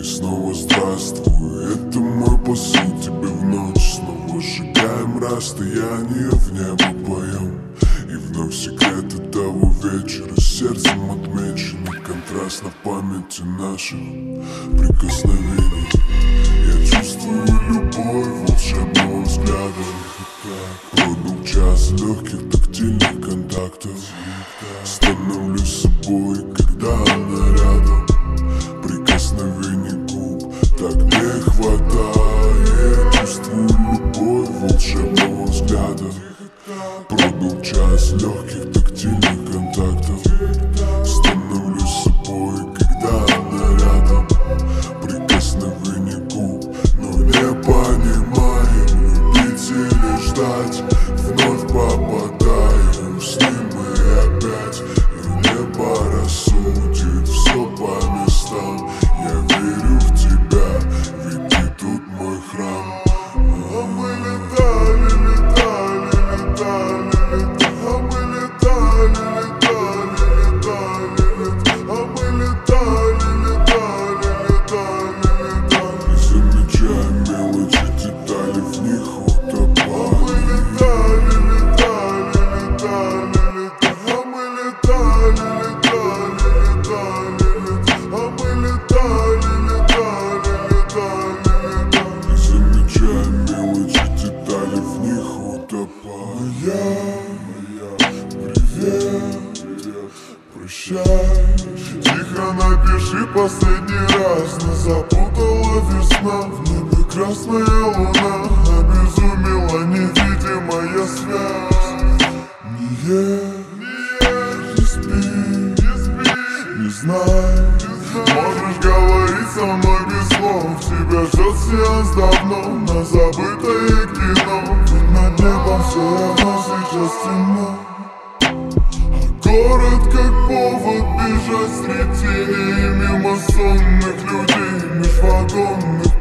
И снова здравствуй, это мой посыл тебе в ночь. Снова сжигаем расстояние, в небо поем. И вновь секреты того вечера сердцем отмечены. Контраст на памяти наших прикосновений. Я чувствую любовь волшебного взгляда. Пробил час легких тактильных контактов. Становлюсь собой, когда она рядом. Прикосновений губ так не хватает. Чувствую любовь волшебного взгляда. Пробил час легких тактильных контактов. Становлюсь собой, когда она рядом. Прикосновений губ, но не понимаем, любить или ждать. Вновь попадаем с ним и опять. И небо рассудит все по местам. Я верю в тебя, ведь ты тут мой храм. А мы летали, летали, летали, летали. А мы летали, летали, летали, летали. А мы летали, летали, летали, летали. Не замечая мелочи, детали, в них утопали. А мы летали, летали, летали, летали. А мы летали, летали, летали, летали. А мы летали, летали, летали, летали. Не замечая мелочи, детали, в них утопали. Моя, привет, прощай. Тихо напиши последний раз. Нас запутала весна. В небе красная луна. Обезумела невидимая связь. Не ешь, не спи, не знай. Можешь говорить со мной без слов. Тебя ждет сеанс давно. На забытое кино. Ведь над небом все равно сейчас темно. Город как повод бежать среди теней. Мимо сонных людей, межвагонных